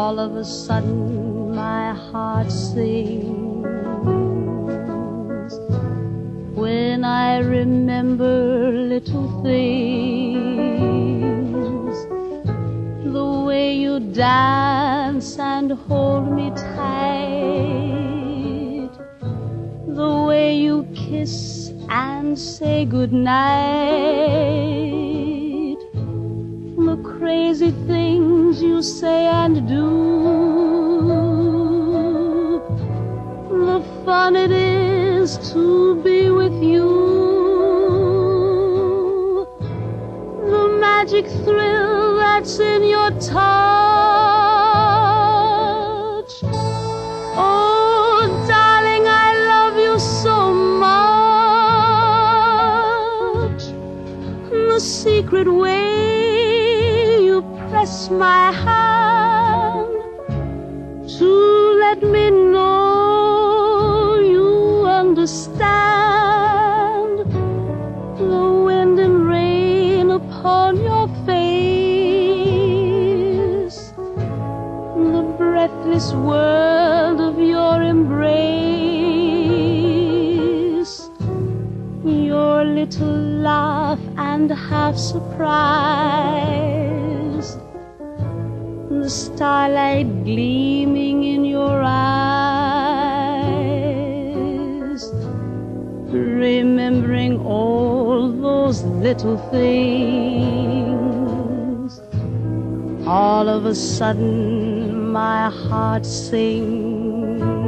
All of a sudden my heart sings when I remember little things, the way you dance and hold me tight, the way you kiss and say goodnight, the crazy things you say and do, the fun it is to be with you, the magic thrill that's in your touch. Oh, darling, I love you so much. The secret way you press my hand to let me know you understand, the wind and rain upon your face, the breathless world of your embrace, your little laugh and half surprise, the starlight gleaming in your eyes, remembering all those little things. All of a sudden my heart sings